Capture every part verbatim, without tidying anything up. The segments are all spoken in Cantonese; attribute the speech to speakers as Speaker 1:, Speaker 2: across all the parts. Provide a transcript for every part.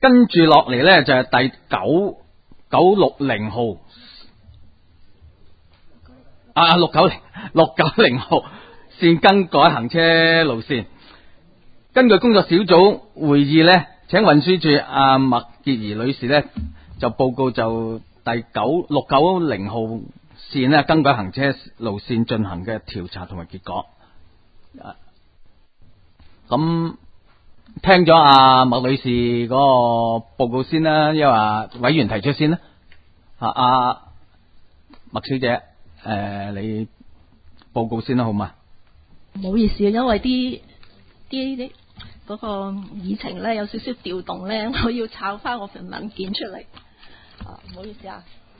Speaker 1: 跟住落嚟咧就係、是、第九九六零號啊，六九零六九零號線更改行車路線。根據工作小組會議咧，請運輸署阿麥潔儀女士咧就報告就第九六九零號線咧更改行車路線進行嘅調查同埋結果。咁聽咗阿麥女士嗰個報告先啦，因為話委員提出先啦。啊，阿麥小姐，誒、呃，你報告先啦，好嘛？
Speaker 2: 唔好意思，因為啲啲啲嗰個議程咧有少少調動咧，我要抄翻我份文件出嚟。啊，唔好意思啊。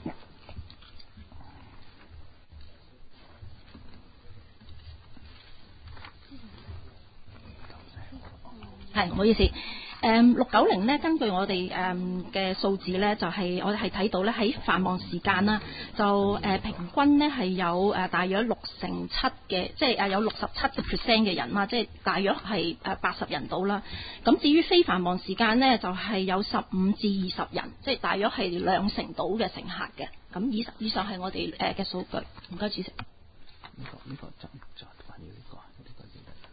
Speaker 2: 係，唔好意思。誒六九零咧，根據我哋誒嘅數字咧，就係、是、我哋係睇到咧喺繁忙時間啦，就誒、呃、平均咧係有誒、呃、大約六成七嘅，即係誒有六十七個 percent 嘅人啦，即係大約係誒八十人到啦。咁至於非繁忙時間咧，就係、是、有十五至二十人，即係大約係兩成到嘅乘客嘅。咁以以上係我哋誒嘅數據。唔該，主席。呢個呢個就就關於呢個呢個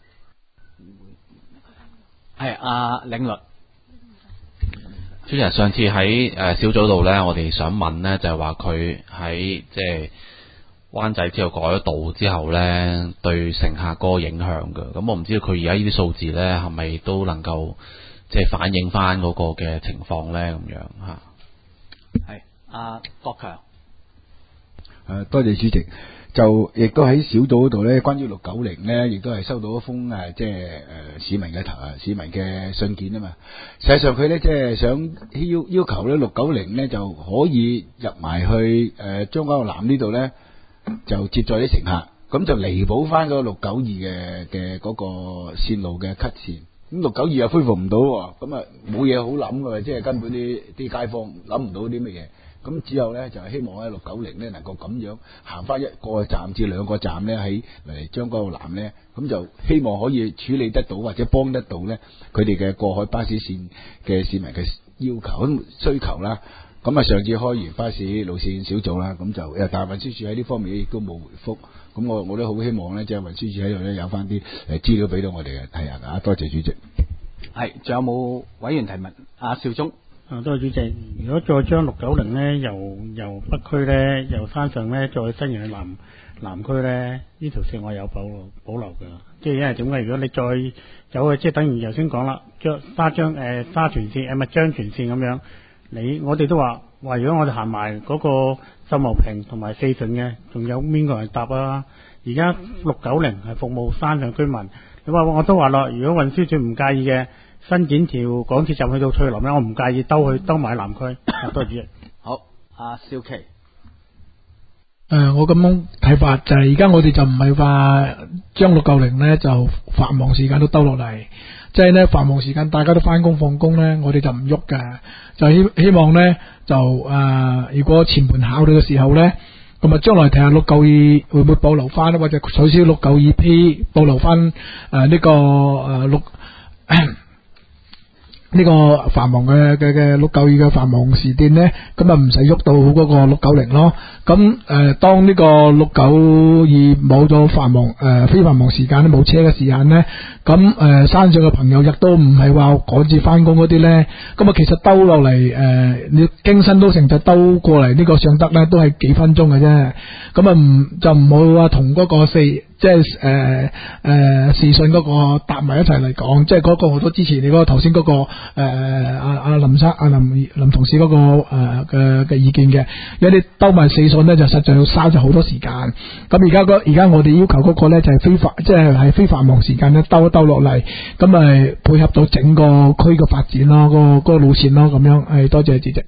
Speaker 1: 係阿領律
Speaker 3: 主席，上次喺誒小組度咧，我哋想問咧，就係話佢喺即係灣仔之後改咗道之後咧，對乘客嗰個影響嘅。咁我唔知道佢而家呢啲數字咧，係咪都能夠即係反映翻嗰個嘅情況咧？咁樣嚇。
Speaker 1: 係阿國強。
Speaker 4: 誒，多謝主席。就亦都喺小組嗰度咧，關於六九零咧，亦都係收到一封誒，即係誒市民嘅投市民嘅信件啊嘛。實際上佢咧即係想要要求咧六九零咧就可以入埋去誒將軍澳南呢度咧，就接載啲乘客，咁就彌補翻嗰個六九二嘅嘅嗰個線路嘅 cut 線。咁六九二又恢復唔到，咁啊冇嘢好諗㗎，即係根本啲啲街坊諗唔到啲乜嘢。咁之後咧就係希望咧六九零咧能夠咁樣行翻一個站至兩個站咧喺嚟將軍澳南咧，咁就希望可以處理得到或者幫得到咧佢哋嘅過海巴士線嘅市民嘅要求咁需求啦。咁啊上次開完巴士路線小組啦，咁就誒但係運輸署喺呢方面亦都冇回覆。咁我我都好希望咧即係運輸署喺度咧有翻啲誒資料俾到我哋嘅睇下啊。多謝主席。
Speaker 1: 係，仲有冇委員提問？阿兆忠。
Speaker 5: 啊，多謝主席。如果再將六九零咧由由北區咧由山上咧再伸延去南南區咧，呢條線我有保留保留㗎。即係因為點解？如果你再走去，即係等於頭先講啦，將沙張誒沙泉線誒咪張泉線咁樣，你我哋都話話，如果我哋行埋嗰個秀茂坪同埋四順嘅，仲有邊個人搭啊？而家六九零係服務山上居民，你話我都話咯，如果運輸署唔介意嘅。新建條港鐵站去到翠林咧，我唔介意兜去兜埋南區。多謝主席。
Speaker 1: 好，阿蕭琪。誒、
Speaker 6: 呃，我咁樣睇法就係而家我哋就唔係話將六九零咧就繁忙時間都兜落嚟，即係咧繁忙時間大家都翻工放工咧，我哋就唔喐嘅，就希希望咧就誒、呃，如果前盤考慮嘅時候咧，咁啊將來睇下六九二會唔會保留翻咧，或者取消六九二 P 保留翻誒呢個誒六。呃呢個繁忙嘅嘅嘅六九二嘅繁忙時段咧，咁啊唔使喐到嗰個六九零咯。咁誒、呃，當呢個六九二冇咗繁忙誒、呃、非繁忙時間咧，冇車嘅時間咧，咁誒、呃、山上嘅朋友亦都唔係話趕住翻工嗰啲咧，咁啊其實兜落嚟誒，你經新都城就兜過嚟呢個尚德咧，都係幾分鐘嘅啫。咁啊唔就唔好話同嗰個四。即係誒誒時訊嗰個搭埋一齊嚟講，即係嗰個我都支持你嗰個頭先嗰個誒阿阿林生阿林林同事嗰、嗰個誒嘅嘅意見嘅。有啲兜埋四訊咧，就實在要嘥咗好多時間。咁而家個而家我哋要求嗰個咧就係非繁，即係係非繁忙時間咧兜一兜落嚟，咁咪配合到整個區嘅發展咯，嗰、嗰個嗰、嗰個路線咯，咁樣。係多謝主席。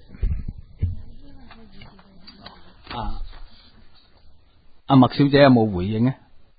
Speaker 1: 啊，阿麥小姐有冇回應咧？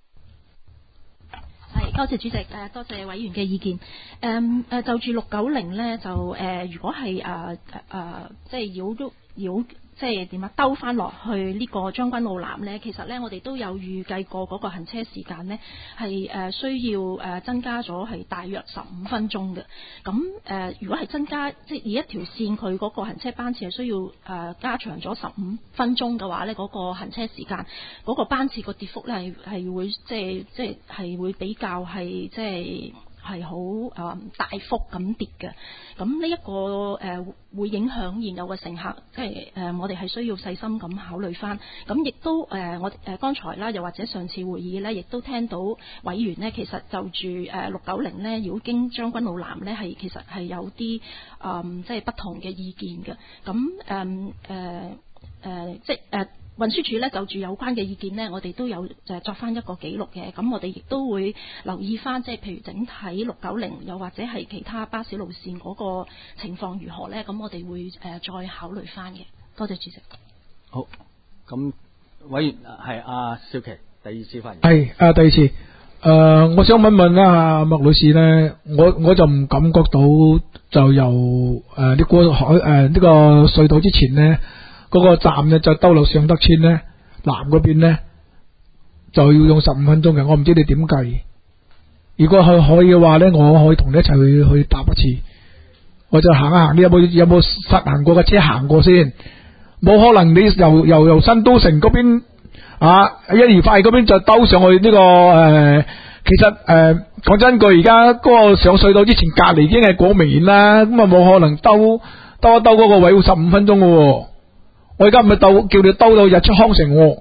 Speaker 2: 係，多謝主席，誒多謝委員嘅意見。誒、嗯、誒就住六九零咧，就誒、呃、如果係誒誒即係繞咗繞即係點啊？兜翻落去呢個將軍澳南呢，其實呢，我哋都有預計過嗰個行車時間呢係誒需要誒增加咗係大約十五分鐘嘅。咁誒、呃，如果係增加即係以一條線佢嗰個行車班次係需要誒、呃、加長咗十五分鐘嘅話呢，嗰、嗰個行車時間嗰、嗰個班次個跌幅呢係係會即係即係係會比較係即係。係好誒大幅咁跌嘅，咁呢一個誒、呃、會影響現有嘅乘客，即係誒、呃、我哋係需要細心咁考慮翻。咁亦都誒、呃、我誒剛才啦，又或者上次會議呢，亦都聽到委員呢，其實就住誒六九零呢，如果經將軍澳南呢，係其實係有啲誒、呃、即係不同嘅意見嘅。咁誒誒誒即係誒。呃運輸署咧就住有關嘅意見呢，我哋都有誒作翻一個記錄嘅。咁我哋亦都會留意翻，即係譬如整體六九零又或者係其他巴士路線嗰個情況如何呢？咁我哋會誒再考慮翻嘅。多謝主席。
Speaker 1: 好，咁委員係阿少琪第二次發言。
Speaker 6: 係啊，第二次。誒、呃，我想問問啦，麥女士呢，我我就唔感覺到就由誒呢個海誒呢個隧道之前呢。嗰個站呢，就兜落上德村呢，南嗰邊呢，就要用十五分鐘嘅，我唔知你點計。如果佢可以嘅話呢，我可以同你一齊去去搭一次，我就行一行。你有冇有冇實行過嘅車行過先？冇可能你由由由新都城嗰邊啊一二快嗰邊就兜上去呢、這個誒、呃，其實誒講、呃、真句，而家嗰個上隧道之前隔籬已經係廣明園啦，咁啊冇可能兜兜一兜嗰個位要十五分鐘嘅、哦。我而家唔係兜叫你兜到日出康城、哦，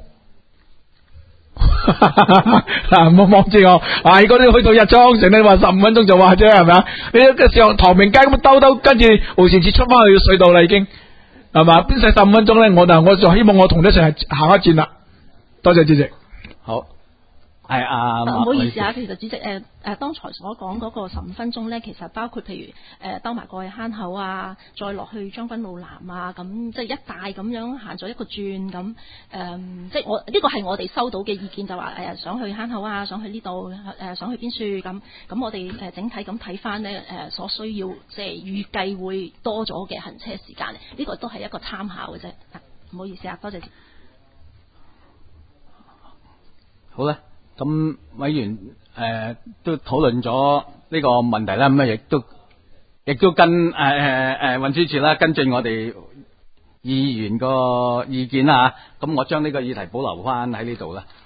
Speaker 6: 嗱唔好望住我，啊如果你去到日出康城，你話十五分鐘就話啫，係咪啊？你一上唐明街咁兜兜，跟住無線至出翻去隧道啦，已經係嘛？邊使十五分鐘咧？我就我就希望我同你一齊行一轉啦。多謝主席。
Speaker 1: 好。係啊，
Speaker 2: 唔好意思啊，其實主席誒誒、呃，當才所講嗰個十五分鐘咧，其實包括譬如誒兜埋過去坑口啊，再落去將軍澳南啊，咁即係一帶咁樣行咗一個轉咁誒、呃，即係我呢、這個係我哋收到嘅意見，就話誒、呃、想去坑口啊，想去呢度誒，想去邊處咁，咁我哋誒、呃、整體咁睇翻咧誒所需要即係預計會多咗嘅行車時間，呢、這個都係一個參考嘅啫。唔好意思啊，多謝。
Speaker 1: 好啦。咁委員誒、呃、都討論咗呢個問題啦，咁啊亦都亦都跟誒誒誒運輸署啦跟進我哋議員個意見啦嚇，咁我將呢個議題保留翻喺呢度啦。